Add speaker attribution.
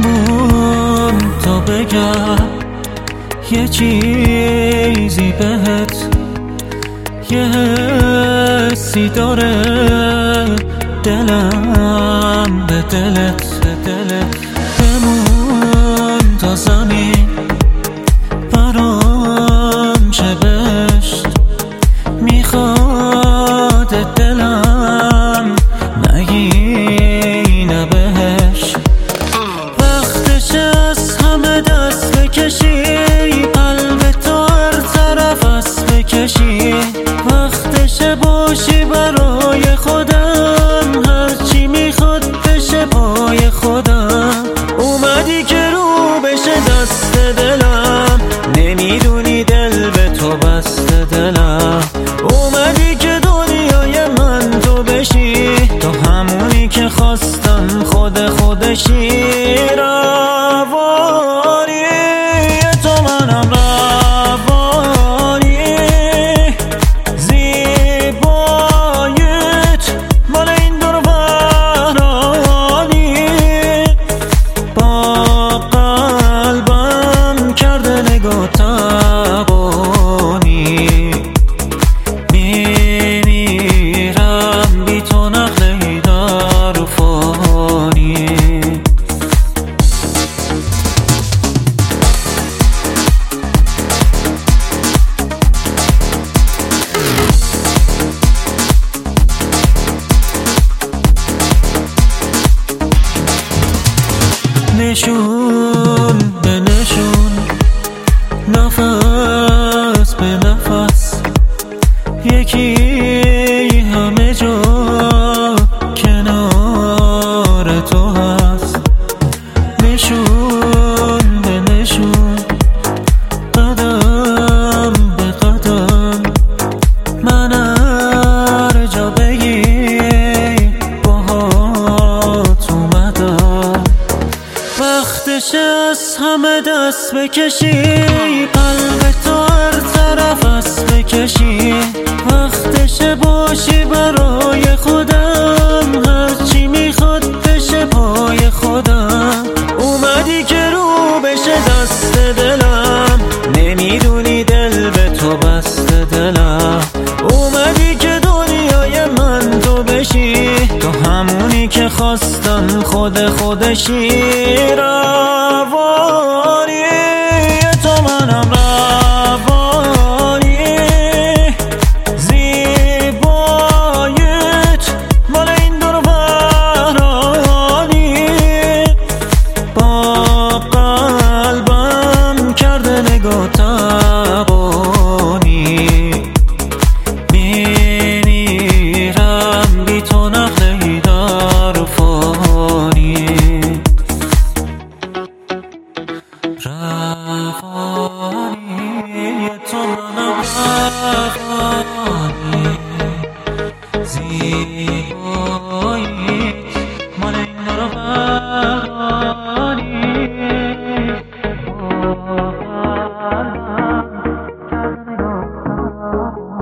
Speaker 1: بمون تا بگم یه چیزی بهت، یه حسی داره دلم به دلت. بمون تا زمین برام چه بشت، میخواد دلم نگینه بهش. وقتش از همه دست بکشی، قلب تو هر طرف است بکشی. وقتش باشی برای خودم، هرچی میخواد بشه پای خودم. اومدی که رو بشه دست دلم، نمیدونی دل به تو بسته دلم. اومدی که دنیای من تو بشی، تو همونی که خواستم خودشی. روانی تو منم، روانی زیباییت مال این دور ورانی. با قلبم کرده نگاه تبانی، میمیرم بی تو نقلی در فانی. نشون به نشون، نفس به نفس، یکی همه جا کنار تو هست. نشون به نشون، قدم به قدم، من هر جا بگی باهات اومدم. وقتش از همه دست بکشی، قلب تو هر طرف است بکشی. وقتش باشی برای خودم، هرچی میخواد بشه پای خودم. اومدی که رو بشه دست دلم، نمیدونی دل به تو بسته دلم. اومدی که دنیای من تو بشی، تو همونی که خواستم خودشی. روانی تو منم، روانی زیباییت مال این دور ورانی. با قلبم کرده نگاه تبانی، میمیرم بی تو نقلی در فانی. روانی تو منم، روانی زیباییت مال این دور ورانی. با قلبم کرده نگاه